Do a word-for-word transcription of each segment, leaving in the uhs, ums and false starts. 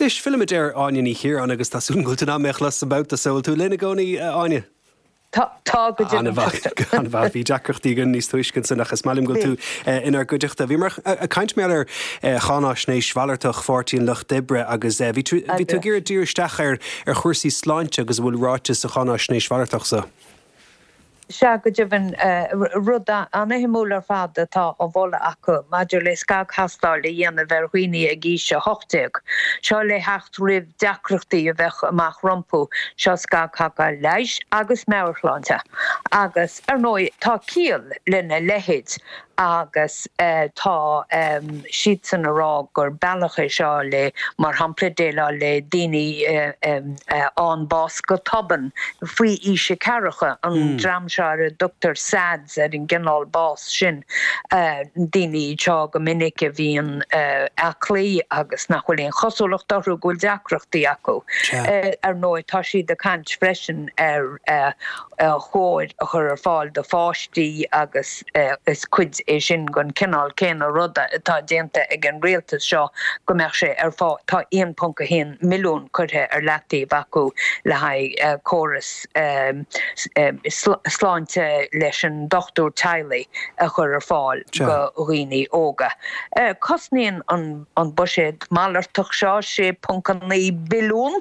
Is film der Anya ní hir an agus tasún go ná mechlas about the soul tú lena gcónaí Anya. Tá go Anna bhar bhí deachreachtaí gan níos tuiscin san nach smalim go tú inar goideachta. Bhí mar a caint mé ar chána snééis bhhaartach fortíín lech dibre agus bhí tú gur dúirteach ar ar chuirsaí sláinte agus bhfuil ráite sa chána snééis bhhaartach sa. Se go dibhann rud an éimúlar fada tá ó bhla acu maidir le scag hastáil le dhéanamh ar chuoine a gíise hochtaigh. Seo le hecht rih deacreachtaí a bheith amach rompú seo scag chacha leis agus meabharláinte. Agus ar nói tá cíal lena lehéid agus uh, tá um, siad san ará gur bailach é seo le mar hampla déile le daoine uh, um, uh, an bás go toban faoi ise caracha an mm. dram sear Doctor Sads ar an gginál bás sin uh, daoine seo go minic a bhíon uh, aclaí agus nachhfuil éon chosúlacht darú gúil deacreachtaí acu. Uh, ar nói tá siad a cant freisin ar uh, uh, chóir a chur ar fáil do fáistí agus uh, is cuid é sin gon cinál cén a ruda atá déanta ag an réaltas seo go meach sé ar fá tá one point one milliún chuthe ar leataí acu le haid uh, choras um, um, sláinte leis an dochtúr Tylee a chur ar fáil go rií óga. Uh, Cosníonn an, an buisiad málartach seo sé one billiún.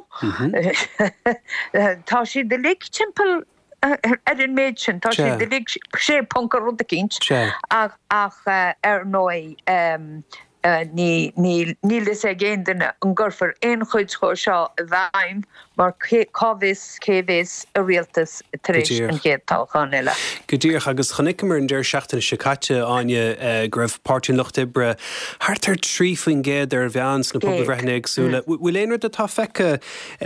Tá si de lig timpel ar an méid sin tá sé de lig sé punca rud a cinint ach ar nói ní nílas a géanana an gurfar aon chuid cho seo a bhaim mar cábhís céhés a rialtas taréis an chéadtáilchan eile. Go dtíoch agus chonicimar an deir seachtainna sicáte Anya go raibh páirtín Loch Dibre hartar trí faoin géad ar bheans na pobl bhreithna agsúla. Bhfuil éonar de tá feice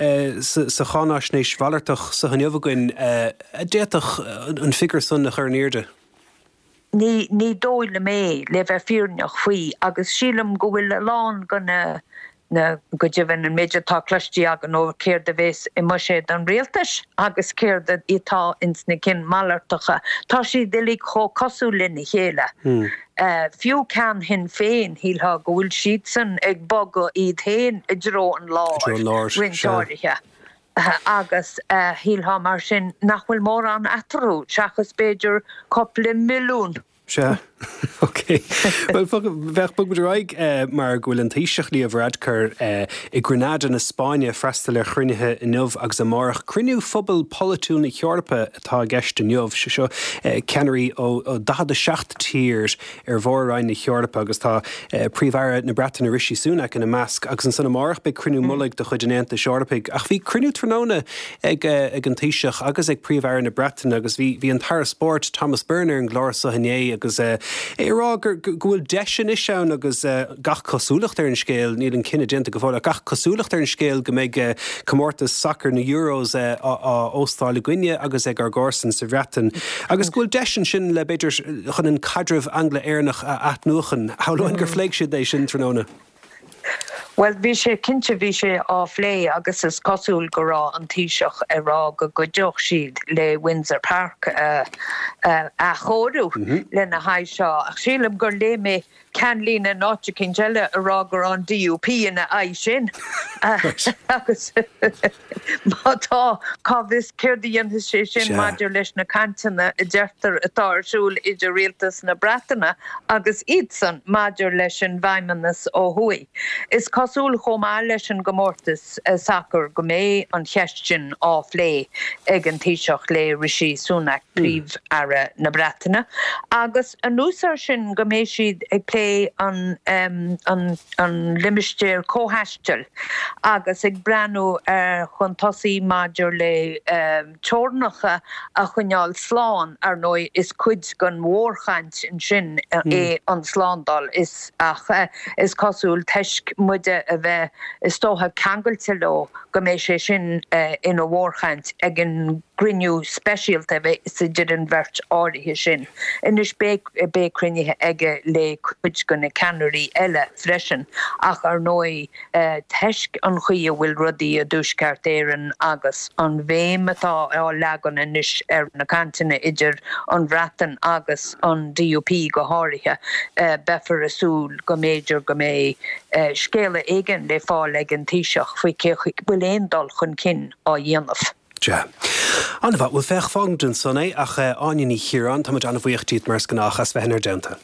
sa chána snééis bhhaartach sa haneomhagain a déach an figur san na chuirnéirde? Ní ní dóile mé le bheith fíorneach faoi agus sílam go bhfuil lán gona na go dibhann an méidir tá cloistí agan ó céir de bhés i mu sé an réaltas agus céir de itá ins na cin málartacha. Tá si dilí cho cosú lena chéile. Fiú cean hin féin híltha go bhfuil siad san ag bog go iad héin i dró an láir rinseáirithe. Agus uh, hílha mar sin nachhfuil mór an atarú seachas beidir coppla milliún. Se, ok. Well, bheith bug raig mar ghfuil an taoiseach líomh radcar i Grenada na Spáine freistal ar chruinithe inmh agus amárach cruinniú phobal politúil na Eorpa atá gceist inmh se seo ceanirí ó dada seacht tír ar bhórráin na Eorpa agus tá príomhhara na Breataine Rishi Sunak in a measc agus an san amárach be cruinniú mullaigh do chuidenéanta Eorpaigh ach bhí cruinniú tróna ag ag an taoiseach agus ag príomhhara na Breataine agus bhí bhí an tar sport Thomas Berner an glór sa hané agus érá gur gohfuil deisian is seán agus gach cosúlacht ar an scéal níl an cinenne dénta go bhfuil gach cosúlacht ar an scéal go méid comórtas soccer na Euros á Óstáil Gine agus ag ar gcósan sa bhreatain. Agus gohfuil deisian sin le beidir chun an cadrih angla éarnach a atnúchan. Háláin gur phléig siad é sin tróna? Well, bhí sé cinnte bhí sé á phlé agus is cosúil go rá an taoiseach a rá go go deoch siad le Windsor Park uh, uh, a chóirú mm-hmm. lena haid seo. Ach sílam gur lé mé cean lína náte cinseile a rá gur an D U P ina aid sin. Agus má tá cábhís céirdaíon sé sin maidir leis na cantainna i deirtar atásúil idir rialtas na Breataine agus iad san maidir leis an bhaimimenas ó thuaidh. Is cosúil chomá leis an gomórtas sacr go mé an cheistin á phlé ag an taoiseach le Rishi Sunak príomh ara na Breataine. Agus an úsar sin go mé siad ag lé an um, an an limistéir cóhaisteil agus ag breanú ar chun tosaí maidir le um, teornacha a chuneáil sláán ar nói is cuid gon mhórchaint in sin mm. é an slándal is ach uh, is cosúil teisc muide a bheith is tótha cangailte leo go mé sé sin uh, in a mhórchaint ag an griniú specialte bheith sidir an bhirt áirithe sin. Inis bé cruinithe aige le cuid go na canarí eile freisin ach ar nói teisc an chuí bhfuil rudaí a dúsceart éireann agus an bhéim atá á legan inis ar na cantaine idir an bhratan agus an D U P go háirithe befar asúl go méidir go mé scéile éigen le fáil ag an tíiseach faoi bhfuil éon dal chun cin á dhéanamh. Ja. Anna bhfuil fech fangdun son é ach áine ní chiaran tá anna bhuiochtíad mar gannach as bheitnar denta.